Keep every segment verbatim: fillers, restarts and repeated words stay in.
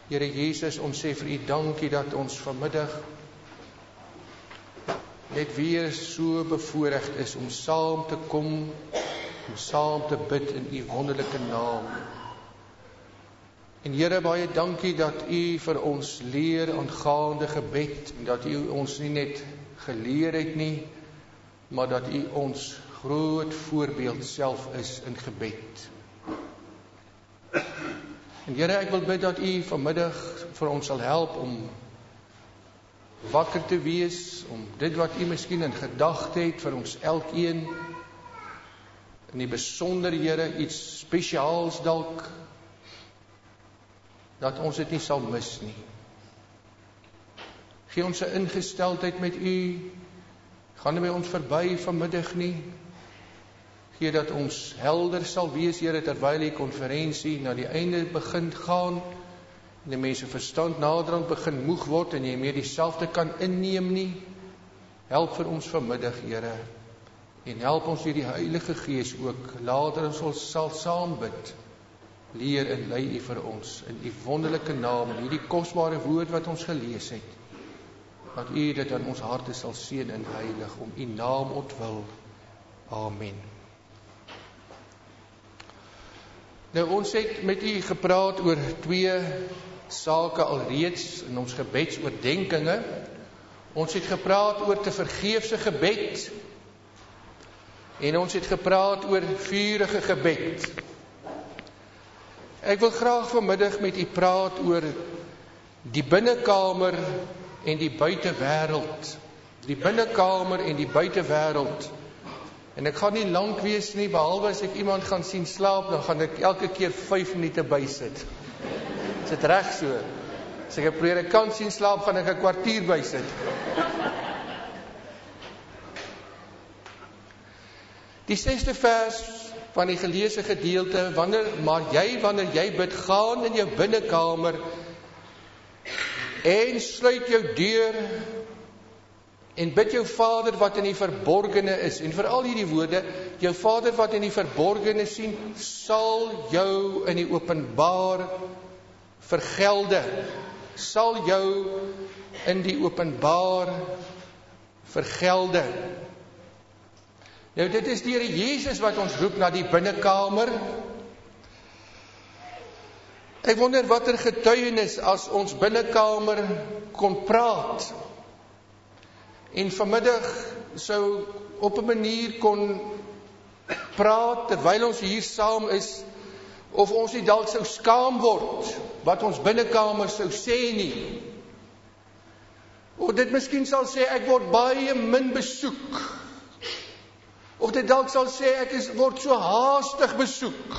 Here Jesus, ons sê vir U dankie dat ons vanmiddag net weer so bevoorrecht is om saam te kom, om saam te bid in U wonderlike naam. En Here, baie dankie dat U vir ons leer aangaande gebed, en dat U ons nie net geleer het nie, maar dat U ons groot voorbeeld self is in gebed. En Here, ek wil bid dat U vanmiddag vir ons sal help om wakker te wees, om dit wat U miskien in gedagte het vir ons elkeen, in die besonder, Here, iets spesiaals dalk, dat ons dit nie sal mis nie. Gee ons 'n ingesteldheid met U, gaan nie by ons verby vanmiddag nie. Gee dat ons helder sal wees, Here, terwyl die konferensie na die einde begin gaan, en die mense verstand naderhand begin moeg word, en jy meer dieselfde kan inneem nie. Help vir ons vanmiddag, Here, en help ons deur die Heilige Gees ook, later ons sal saam bid. Leer en lei U vir ons, in U wonderlike naam, en hierdie kosbare woord wat ons gelees het, dat U dit aan ons harte sal seën en heilig, om U naam ontwil. Amen. Nou, ons het met U gepraat oor twee sake alreeds in ons gebedsoordenkinge. Ons het gepraat oor te vergeefse gebed, en ons het gepraat oor vurige gebed. Ek wil graag vanmiddag met U praat oor die binnekamer en die buitewêreld. Die binnekamer en die buitewêreld. En ek gaan nie lank wees nie, behalwe as ek iemand gaan sien slaap, dan gaan ek elke keer vyf minute bysit. Is dit reg so? As ek 'n predikant sien slaap, gaan ek 'n kwartier bysit. Die sesde vers van die geleesde gedeelte, wanneer, maar jy, wanneer jy bid, gaan in jou binnekamer en sluit jou deur en bid jou Vader wat in die verborgene is. En vir al hierdie woorde, jou Vader wat in die verborgene sien, sal jou in die openbaar vergelde. Sal jou in die openbaar vergelde. Nou, dit is die Here Jesus wat ons roep na die binnekamer. Ek wonder watter getuienis as ons binnekamer kon praat. En vanmiddag sou op 'n manier kon praat terwyl ons hier saam is, of ons nie dalk sou skaam word wat ons binnekamer sou sê nie. Of dit miskien sal sê ek word baie min besoek. Of dit dalk sal sê ek is word so haastig besoek.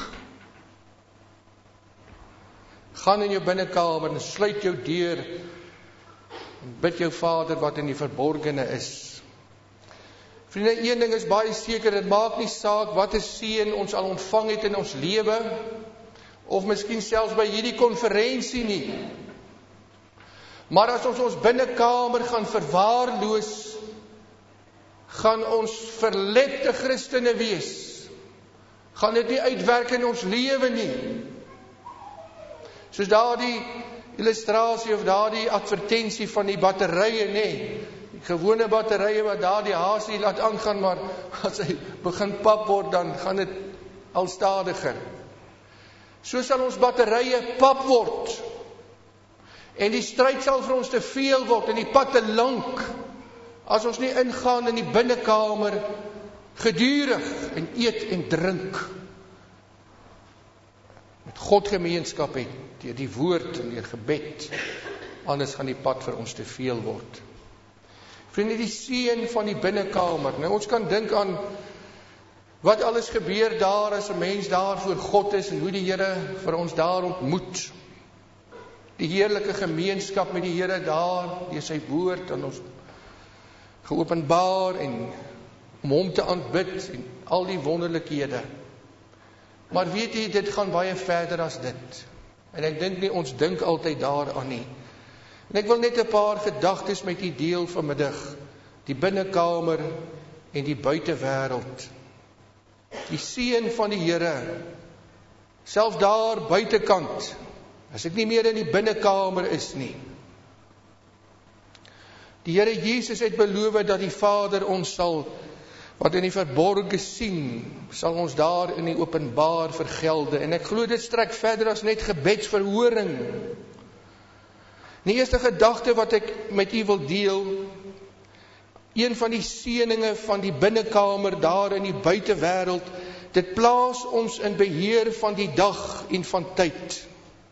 Gaan in jou binnekamer en sluit jou deur. Bid jou Vader wat in die verborgene is. Vriende, een ding is baie seker, dit maak nie saak wat 'n seën ons al ontvang het in ons lewe, of miskien selfs by hierdie konferensie nie. Maar as ons ons binnekamer gaan verwaarloos, gaan ons verlepte Christene wees. Gaan dit nie uitwerk in ons lewe nie. Soos daardie illustrasie of daardie advertensie van die batterye, nê. Die gewone batterye wat daar die hasie laat aangaan, maar as hy begin pap word, dan gaan dit al stadiger. So sal ons batterye pap word. En die stryd sal vir ons te veel word en die pad te lank, as ons nie ingaan in die binnekamer gedurig en eet en drink. Met God gemeenskap het, deur die woord en deur gebed. Anders gaan die pad vir ons te veel word. Vriende, die seën van die binnekamer. Nou, ons kan dink aan wat alles gebeur daar as 'n mens daar voor God is en hoe die Here vir ons daar ontmoet. Die heerlike gemeenskap met die Here daar, deur sy woord aan ons geopenbaar en om hom te aanbid en al die wonderlikhede. Maar weet jy, dit gaan baie verder as dit. En ek dink nie, ons dink altyd daaraan nie. En ek wil net 'n paar gedagtes met u deel vanmiddag. Die binnekamer en die buitewêreld. Die seën van die Here, selfs daar buitekant, As ek nie meer in die binnekamer is nie. Die Here Jesus het beloof dat die Vader ons sal, wat in die verborge sien, sal ons daar in die openbaar vergelde. En ek glo dit strek verder as net gebedsverhoring. Die eerste gedagte wat ek met u wil deel, een van die seëninge van die binnekamer daar in die buitewêreld, dit plaas ons in beheer van die dag en van tyd.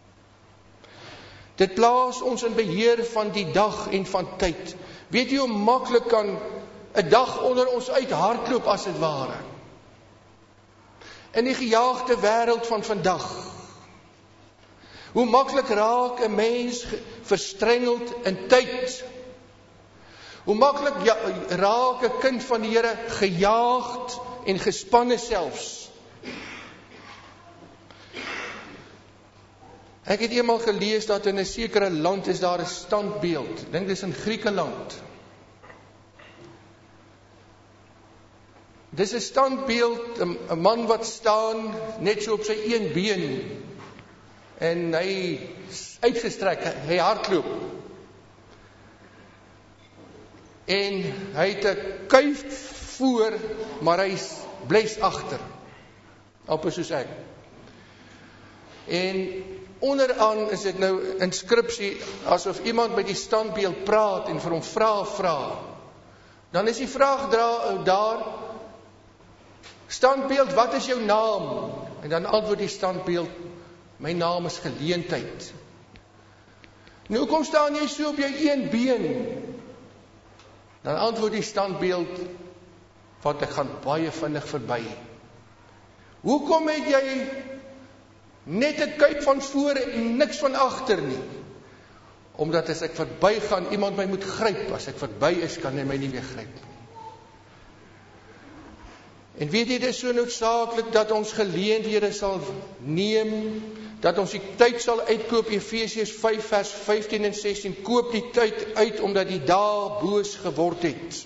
Dit plaas ons in beheer van die dag en van tyd. Weet jy hoe maklik kan 'n dag onder ons uit hardloop as dit ware? In die gejaagde wêreld van vandag. Hoe maklik raak 'n mens verstrengeld in tyd? Hoe maklik ja, raak 'n kind van die Here gejaagd en gespanne selfs? Ek het eendag gelees dat in 'n sekere land is daar 'n standbeeld. Ek dink dis in Griekeland. Dis 'n standbeeld, 'n man wat staan net so op sy een been en hy uitgestrek, hy hardloop. En hy het 'n kuif voor, maar hy blys agter. Amper soos ek. En onderaan is dit nou inskripsie, asof iemand met die standbeeld praat en vir hom vra vra. Dan is die vraag dra, daar, standbeeld, wat is jou naam? En dan antwoord die standbeeld, my naam is Geleentheid. Nou, hoekom staan jy so op jou een been? Dan antwoord die standbeeld, want ek gaan baie vinnig verby. Hoekom het jy net 'n kuip van voor en niks van agter nie? Omdat as ek verby gaan, iemand my moet gryp. As ek verby is, kan hy my nie weer gryp. En weet jy, dit is so noodsaaklik dat ons geleenthede sal neem, dat ons die tyd sal uitkoop. Efesiërs vyf vers vyftien en sestien, koop die tyd uit, omdat die dae boos geword het.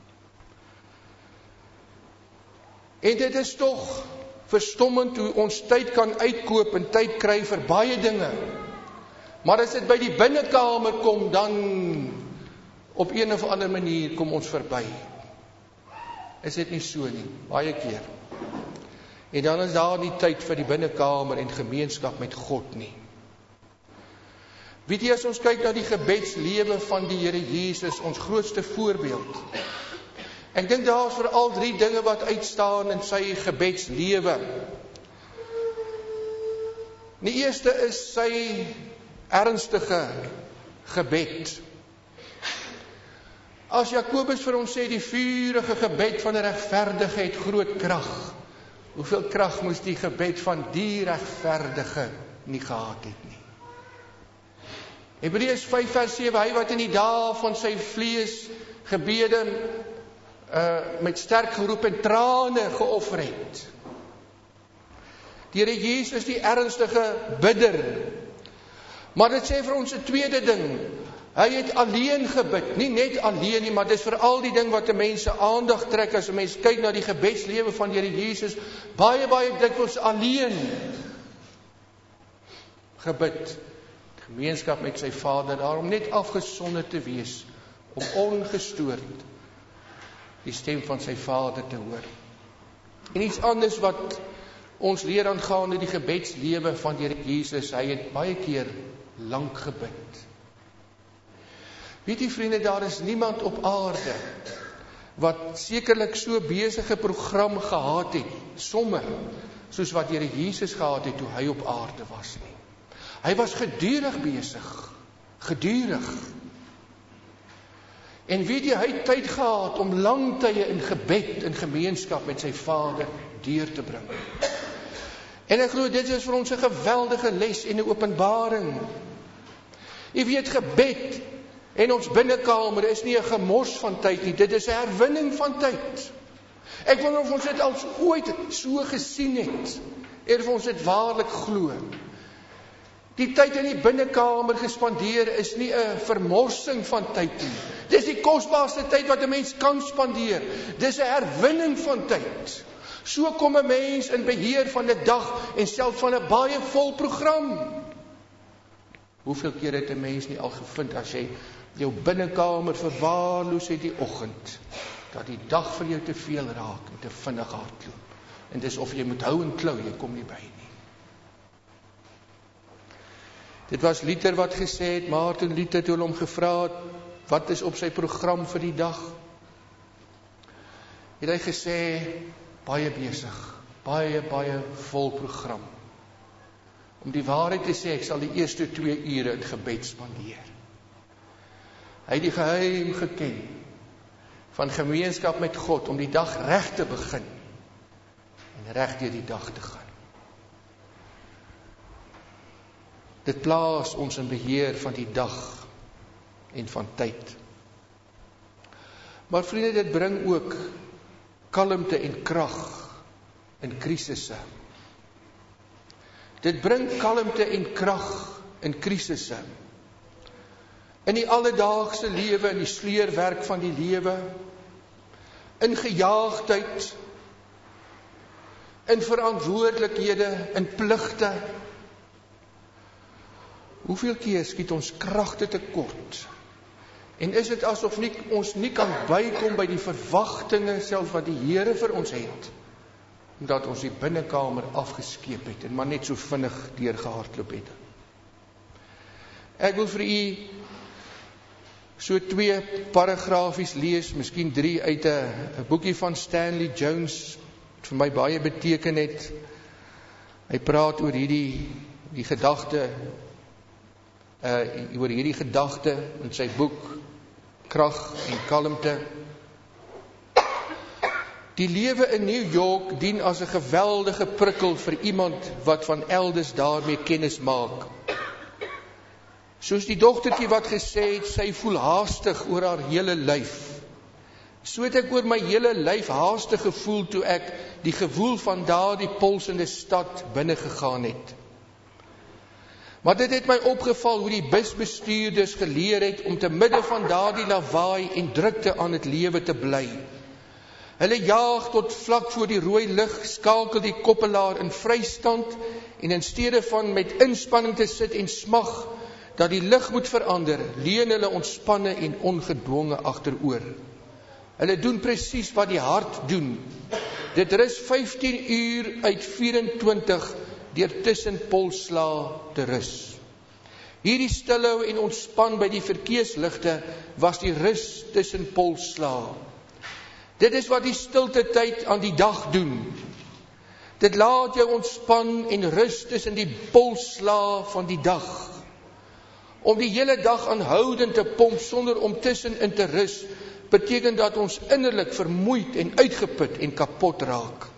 En dit is tog verstommend hoe ons tyd kan uitkoop en tyd kry vir baie dinge. Maar as dit by die binnekamer kom, dan op een of ander manier kom ons verby. Is dit nie so nie? Baie keer. En dan is daar nie tyd vir die binnekamer en gemeenskap met God nie. Weet jy, as ons kyk na die gebedslewe van die Here Jesus, ons grootste voorbeeld. Ek dink daar is veral drie dinge wat uitstaan in sy gebedslewe. Die eerste is sy ernstige gebed. As Jakobus vir ons sê, die vurige gebed van 'n regverdige het groot krag. Hoeveel krag moes die gebed van die regverdige nie gehad het nie? Hebreërs vyf vers sewe, hy wat in die dae van sy vlees gebede uh, met sterk geroep en trane geoffer het. Die Here Jesus, die ernstige bidder. Maar dit sê vir ons 'n tweede ding. Hy het alleen gebid, nie net alleen nie, maar dit is vir al die ding wat 'n mens se aandag trek as 'n mens kyk na die gebedslewe van die Here Jesus, baie baie dikwels alleen gebid. Gemeenskap met sy Vader, daarom net afgesonder te wees, om ongestoord die stem van sy Vader te hoor. En iets anders wat ons leer aangaande die gebedslewe van die Here Jesus, hy het baie keer lank gebid. Weet jy vriende, daar is niemand op aarde wat sekerlik so besige program gehad het, sommer, soos wat die Here Jesus gehad het toe hy op aarde was nie. Hy was gedurig besig, gedurig. En weet jy, hy het tyd gehad om lang tye in gebed, in gemeenskap met sy Vader deur te bring. En ek glo dit is vir ons 'n geweldige les en 'n openbaring. Jy weet, gebed en ons binnekamer is nie 'n gemors van tyd nie, dit is 'n herwinning van tyd. Ek wonder of ons dit al ooit so gesien het, en of ons dit waarlik glo. Die tyd in die binnekamer gespandeer is nie 'n vermorsing van tyd nie. Dis die kosbaarste tyd wat 'n mens kan spandeer. Dis 'n herwinning van tyd. So kom 'n mens in beheer van 'n dag en selfs van 'n baie vol program. Hoeveel keer het 'n mens nie al gevind, as jy jou binnekamer verwaarloos het die oggend, dat die dag vir jou te veel raak, en te vinnig hardloop, en dis of jy moet hou en klou, jy kom nie by nie. Dit was Luther wat gesê het, Martin Luther, toe hulle hom gevra het, wat is op sy program vir die dag? Het hy gesê, baie besig, baie, baie vol program. Om die waarheid te sê, ek sal die eerste twee ure in gebed spandeer. Hy het die geheim geken van gemeenskap met God, om die dag reg te begin, en reg deur die dag te gaan. Dit plaas ons in beheer van die dag en van tyd. Maar vriende, dit bring ook kalmte en krag in krisisse. Dit bring kalmte en krag in krisisse. In die alledaagse lewe, in die sleurwerk van die lewe, in gejaagdheid, in verantwoordelikhede, in pligte. Hoeveel keer skiet ons kragte tekort? En is dit asof nie, ons nie kan bykom by die verwagtinge self wat die Here vir ons het, omdat ons die binnekamer afgeskeep het, en maar net so vinnig deurgehardloop het. Ek wil vir u so twee paragrafies lees, miskien drie uit 'n boekie van Stanley Jones, wat vir my baie beteken het. Hy praat oor hierdie die gedagte, uh, oor hierdie gedagte in sy boek, Krag en Kalmte. Die lewe in New York dien as 'n geweldige prikkel vir iemand wat van elders daarmee kennis maak. Soos die dogtertjie wat gesê het, sy voel haastig oor haar hele lyf. So het ek oor my hele lyf haastig gevoel toe ek die gewoel van daardie polsende stad binne gegaan het. Maar dit het my opgeval hoe die busbestuurders geleer het om te midde van daardie lawaai en drukte aan het lewe te bly. Hulle jaag tot vlak voor die rooi lig, skakel die koppelaar in vrystand, en in steede van met inspanning te sit en smag dat die lig moet verander, leun hulle ontspanne en ongedwonge agteroor. Hulle doen presies wat die hart doen. Dit rus vyftien uur uit vyf-en-twintig deur tussen polsla te rus. Hierdie stilhou en ontspan by die verkeersligte was die rus tussen polsla. Dit is wat die stilte tyd aan die dag doen. Dit laat jou ontspan en rus tussen die polsla van die dag. Om die hele dag aanhoudend te pomp sonder om tussenin te rus, beteken dat ons innerlik vermoeid en uitgeput en kapot raak.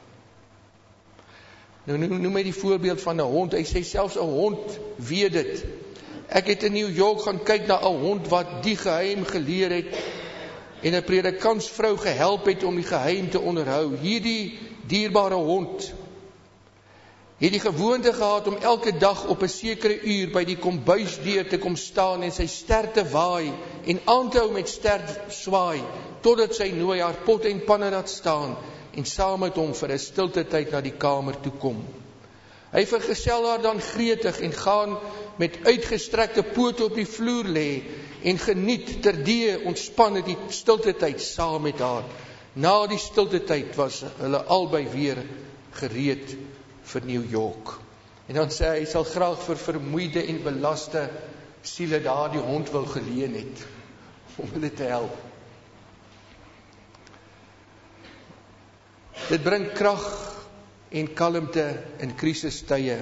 Nou noem my die voorbeeld van 'n hond. Hy sê selfs 'n hond weet dit. Ek het in New York gaan kyk na 'n hond wat die geheim geleer het en 'n predikantsvrou gehelp het om die geheim te onderhou. Hierdie dierbare hond het die gewoonte gehad om elke dag op 'n sekere uur by die kombuisdeur te kom staan en sy ster te waai en aan te hou met ster swaai, totdat sy nooi haar pot en panne laat staan en saam met hom vir 'n stilte tyd na die kamer toe kom. Hy vergesel haar dan gretig en gaan met uitgestrekte pote op die vloer lê en geniet terdee ontspanne die stilte tyd saam met haar. Na die stilte tyd was hulle albei weer gereed vir New York. En dan sê hy, hy sal graag vir vermoeide en belaste siele daar die hond wil geleen het, om hulle te help. Dit bring krag en kalmte in krisistye.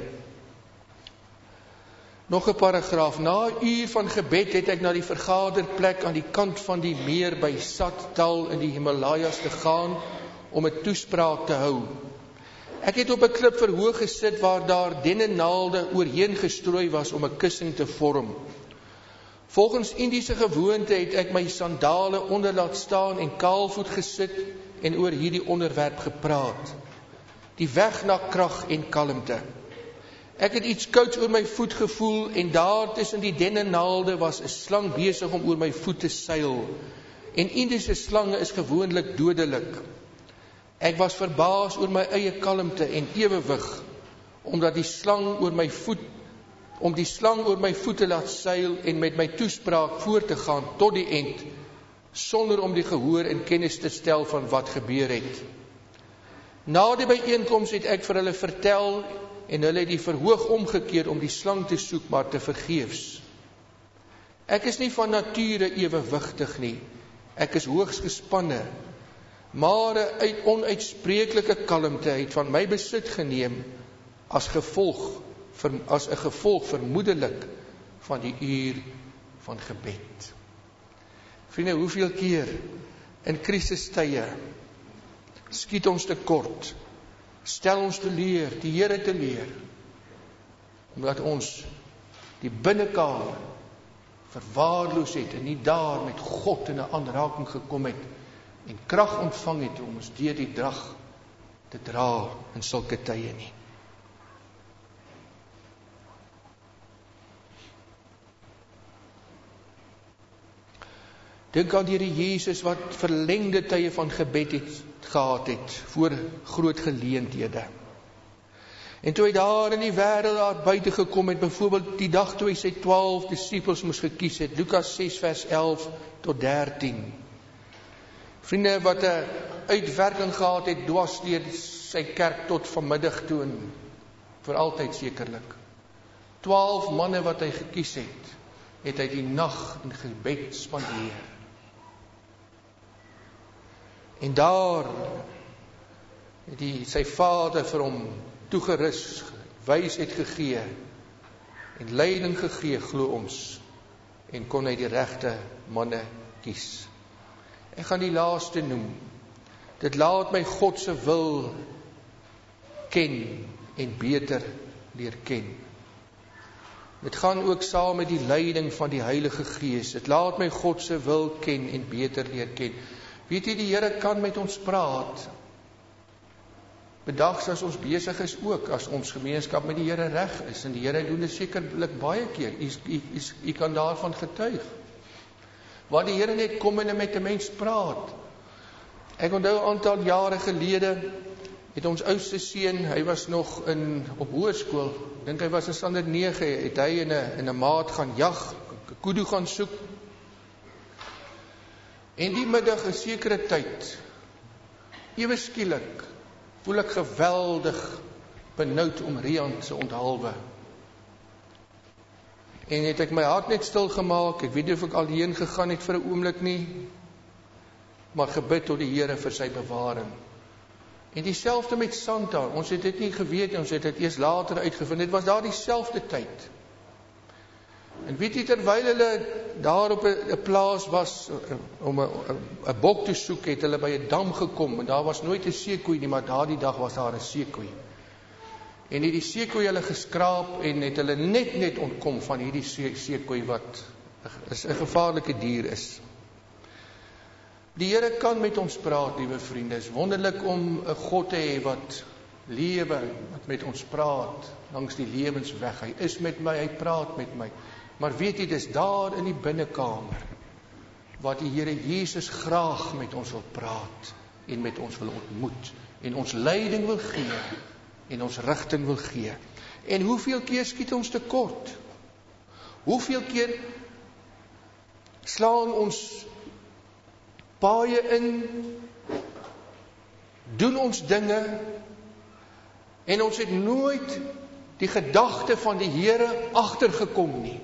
Nog 'n paragraaf. Na 'n uur van gebed het ek na die vergaderplek aan die kant van die meer by Sattal in die Himalajas te gaan om 'n toespraak te hou. Ek het op 'n klip verhoog gesit waar daar dennennaalde oorheen gestrooi was om 'n kussing te vorm. Volgens Indiese gewoonte het ek my sandale onder laat staan en kaalvoet gesit en oor hierdie onderwerp gepraat. Die weg na krag en kalmte. Ek het iets kouds oor my voet gevoel en daar tussen die dennennaalde was 'n slang besig om oor my voet te seil. En Indiese slange is gewoonlik dodelik. Ek was verbaas oor my eie kalmte en ewewig, omdat die slang oor my voet om die slang oor my voete laat seil en met my toespraak voort te gaan tot die eind, sonder om die gehoor in kennis te stel van wat gebeur het. Na die byeenkoms het ek vir hulle vertel en hulle het die verhoog omgekeer om die slang te soek, maar te vergeefs. Ek is nie van nature ewewigtig nie, ek is hoogs gespanne, maar 'n uit onuitspreeklike kalmte het van my besit geneem as gevolg, as 'n gevolg vermoedelik van die uur van gebed. Vriende, hoeveel keer in krisistye skiet ons tekort, stel ons te leer, die Here te leer, omdat ons die binnekamer verwaarloos het en nie daar met God in 'n aanraking gekom het en krag ontvang het om ons deur die dag te dra in sulke tye nie. Dink aan die Here Jesus wat verlengde tye van gebed het gehad het voor groot geleenthede. En toe hy daar in die wêreld daar buite gekom het, byvoorbeeld die dag toe hy sy twaalf disippels moes gekies het, Lukas ses vers elf tot dertien. Vriende, wat 'n uitwerking gehad het dwars deur sy kerk tot vanmiddag toe en vir altyd sekerlik. twaalf manne wat hy gekies het, het hy die nag in gebed spandeer. En daar het hy sy Vader vir hom toegerus, wysheid gegee en leiding gegee, glo ons, en kon hy die regte manne kies. Ek gaan die laaste noem. Dit laat my God se wil ken en beter leer ken. Dit gaan ook saam met die leiding van die Heilige Gees. Dit laat my God se wil ken en beter leer ken. Weet jy, die Here kan met ons praat. Bedags as ons besig is ook, as ons gemeenskap met die Here reg is, en die Here doen dit sekerlik baie keer, u, u, u, u kan daarvan getuig, waar die Here net kom en met 'n mens praat. Ek onthou 'n aantal jare gelede, het ons oudste seun, hy was nog in, op hoërskool, ek dink hy was in standaard nege, het hy in 'n in 'n maat gaan jag, 'n kudu gaan soek, en die middag 'n sekere tyd, ewe skielik, voel ek geweldig benoud om Rian se onthaalwe. En het ek my hart net stil gemaak, ek weet nie of ek alleen gegaan het vir 'n oomblik nie, maar gebid tot die Here vir sy bewaring. En dieselfde met Santa, ons het dit nie geweet, ons het dit eers later uitgevind, dit was daar dieselfde tyd. En weet jy, terwyl hulle daar op 'n plaas was, om 'n bok te soek, het hulle by 'n dam gekom, en daar was nooit 'n seekoei nie, maar daardie dag was daar 'n seekoei. En het die seekoei hulle geskraap, en het hulle net net ontkom van hierdie seekoei, wat 'n gevaarlike dier is. Die Here kan met ons praat, liewe vriende. Is wonderlik om 'n God te hê wat lewe, wat met ons praat langs die lewensweg. Hy is met my, hy praat met my. Maar weet jy, dis daar in die binnekamer wat die Here Jesus graag met ons wil praat en met ons wil ontmoet en ons leiding wil gee en ons rigting wil gee. En hoeveel keer skiet ons tekort? Hoeveel keer slaan ons paaie in, doen ons dinge, en ons het nooit die gedagte van die Here agtergekom nie.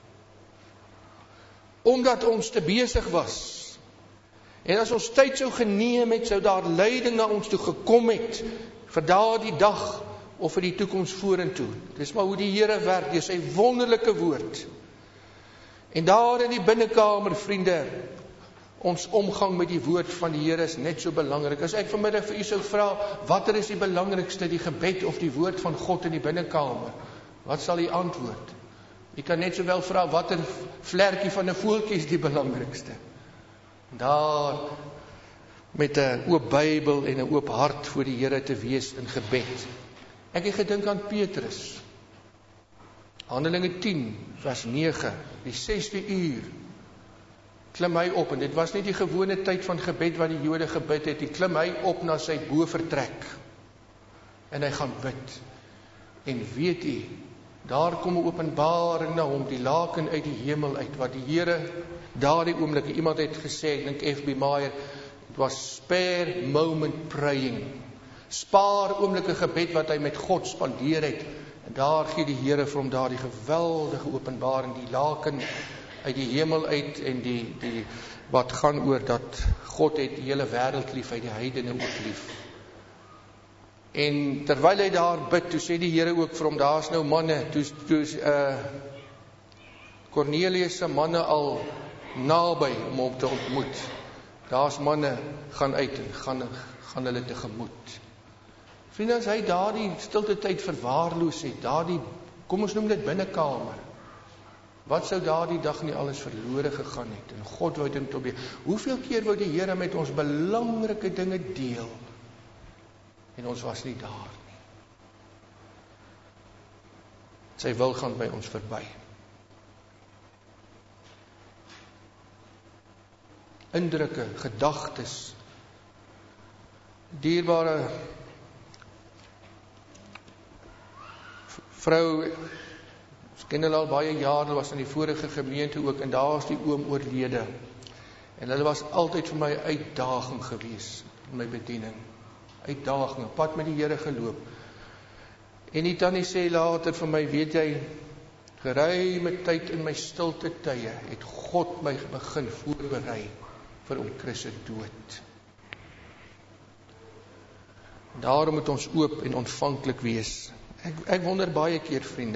Omdat ons te besig was. En as ons tyd sou geneem het, sou daar leiding na ons toe gekom het, vir daardie dag, of vir die toekoms vorentoe. Dis maar hoe die Here werk, deur sy wonderlike woord. En daar in die binnekamer, vriende, ons omgang met die woord van die Here is net so belangrik. As ek vanmiddag vir u sou vra, watter is die belangrikste, die gebed of die woord van God in die binnekamer? Wat sal u antwoord? U kan net sowel vra, watter vlerkie van 'n voeltjie is die belangrikste? Daar, met 'n oop Bybel en 'n oop hart voor die Here te wees in gebed. Ek het gedink aan Petrus. Handelinge tien, vers nege, die sesde uur, klim hy op, en dit was nie die gewone tyd van gebed wat die Jode gebid het, die klim hy op na sy bovertrek, en hy gaan bid, en weet u, Daar kom 'n openbaring na hom, die laken uit die hemel uit, wat die Here daardie oomblik, iemand het gesê, ek dink F B Meyer, it was spare moment praying. Spaar oomblikke gebed wat hy met God spandeer het. En daar gee die Here vir hom daardie geweldige openbaring, die laken uit die hemel uit en die die wat gaan oor dat God het die hele wêreld lief, hy die heidene ook lief. En terwyl hy daar bid, toe sê die Here ook vir hom, daar's nou manne, toe toe uh Cornelius se manne al naby om hom te ontmoet. Daar's manne gaan uit en gaan gaan hulle tegemoet. Vriende, as hy daardie stilte tyd verwaarloos het, daardie, kom ons noem dit binnekamer, wat sou daardie dag nie alles verlore gegaan het, en God wou dit op. Hoeveel keer wou die Here met ons belangrike dinge deel, en ons was nie daar nie. Sy wil gaan by ons verby. Indrukke, gedagtes, dierbare vrou, ons ken hulle al baie jare, was in die vorige gemeente ook, en daar was die oom oorlede, en hulle was altyd vir my uitdaging gewees, in my bediening, uitdaging, pad met die Here geloop, en die tannie sê later vir my, weet jy, geruime tyd in my stilte tye, het God my begin voorberei, vir om Chris se dood. Daarom moet ons oop en ontvanklik wees. Ek, ek wonder baie keer, vriende,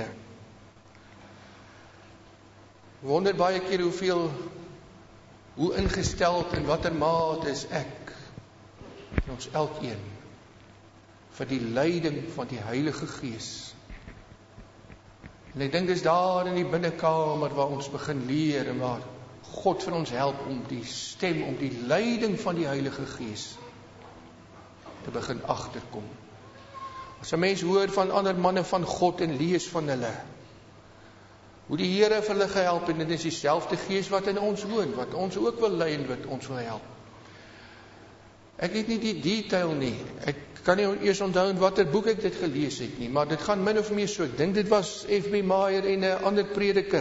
wonder baie keer hoeveel, hoe ingesteld en watter mate is ek, en ons elkeen, vir die leiding van die Heilige Gees. En ek dink dis daar in die binnekamer waar ons begin leer, en waar God vir ons help om die stem, om die leiding van die Heilige Gees te begin agterkom. As 'n mens hoor van ander manne van God en lees van hulle, hoe die Here vir hulle gehelp, en dit is dieselfde Gees wat in ons woon, wat ons ook wil lei en wat ons wil help. Ek het nie die detail nie, ek kan nie eers onthou in watter boek ek dit gelees het nie, maar dit gaan min of meer so, ek dink dit was F B Meyer en 'n ander prediker,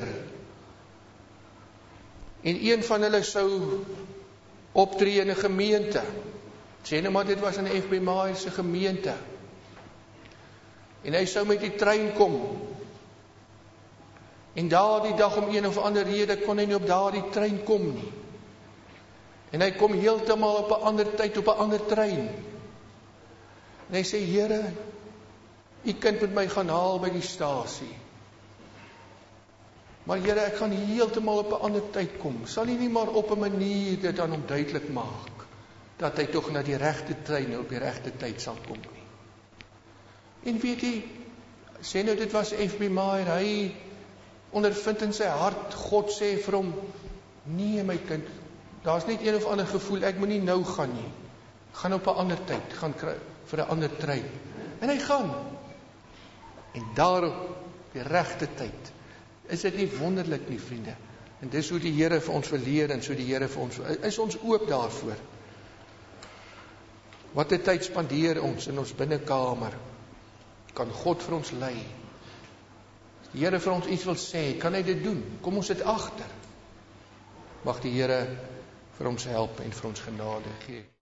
en een van hulle sou optree in 'n gemeente, sê nou maar dit was in F B Meyer se gemeente, en hy sou met die trein kom, en daardie dag om een of ander rede kon hy nie op daardie trein kom nie, en hy kom heeltemal op 'n ander tyd op 'n ander trein, en hy sê, Here, u kind moet my gaan haal by die stasie, maar Here, ek gaan heeltemal op 'n ander tyd kom, sal u nie maar op 'n manier dit aan hom duidelik maak, dat hy tog na die regte trein op die regte tyd sal kom nie. En weet jy, sê nou dit was F B Meyer, hy ondervind in sy hart, God sê vir hom, nee my kind, daar's net een of ander gevoel, ek moet nie nou gaan nie, gaan op 'n ander tyd, gaan kry, vir 'n ander trein, en hy gaan, en daarop, die regte tyd, is dit nie wonderlik nie, vriende, en dis hoe die Here vir ons verleer, en so die Here vir ons, is ons oop daarvoor. Wat 'n tyd spandeer ons in ons binnekamer, kan God vir ons lei. As die Here vir ons iets wil sê, kan hy dit doen, kom ons dit agter. Mag die Here vir ons help en vir ons genade gee.